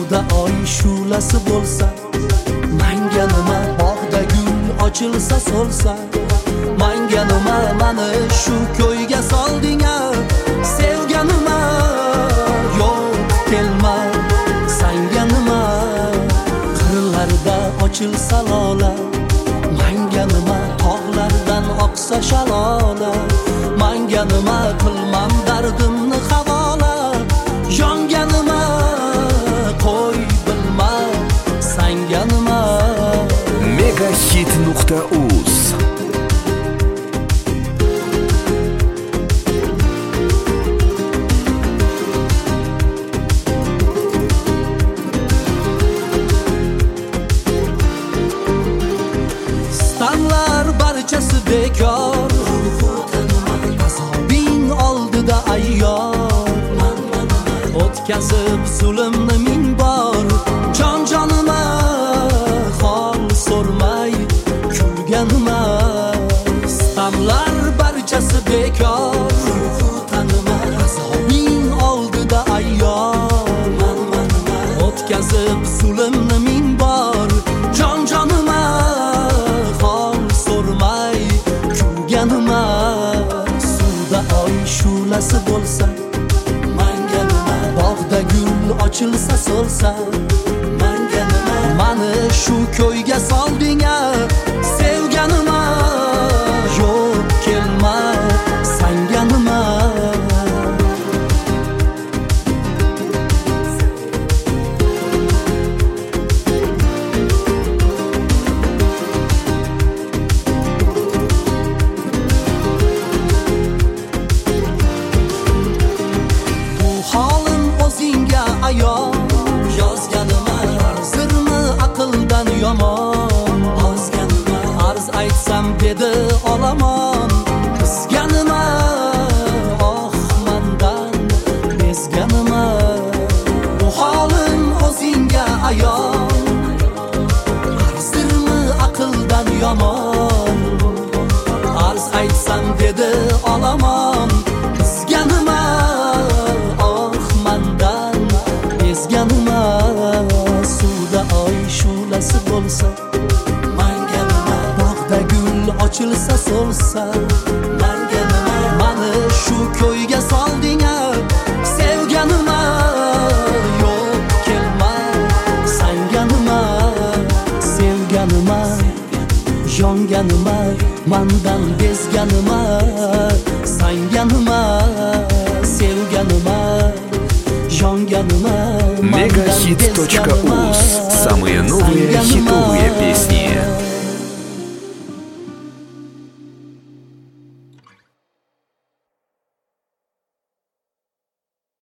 suvda oy shu'lasi bo'lsa, manga nima bog'da gul ochilsa so'lsa, manga nima mani shu ko'yga solding-a, sevganima yo'q kelma, sanga nima qirlarda ochilsa lola, manga nima tog'lardan oqsa shalola, manga nima qilmam dardimni havola, yonganima qo'y bilma, sanga nima. Megahit.uz Stanlar barchasi bekor, azobing oldida ayyor, o'tkazib zulmni ming bor, jon-jonima hol so'rmay kulganima. Stanlar barchasi bekor, azobing oldida ayyor, o'tkazib zulmni ming bor, jon-jonima hol so'rmay kulganima. Suvda oy shu'lasi bo'lsa, manga nima bog'da gul ochilsa so'lsa, manga nima mani shu ko'yga solding-a, sevganima yo'q kelma, sanga nima. Ayon yozganima, sirni aqldan yomon ozganima, arz aytsam dedi olomon, qizganima oh mandan bezganima. Bu holim o'zingga ayon, sirni aqldan yomon, arz aytsam dedi olomon, qizganima oh mandan bezganima. Suvda oy shu'lasi bo'lsa, manga nima bog'da gul ochilsa so'lsa, manga nima mani shu ko'yga solding-a, sevganima yo'q kelma, sanga nima. Sevganima yonganima, mandan bezganima, sanga nima. Sevganima yonganima, Megahit.uz. Самые новые хитовые песни.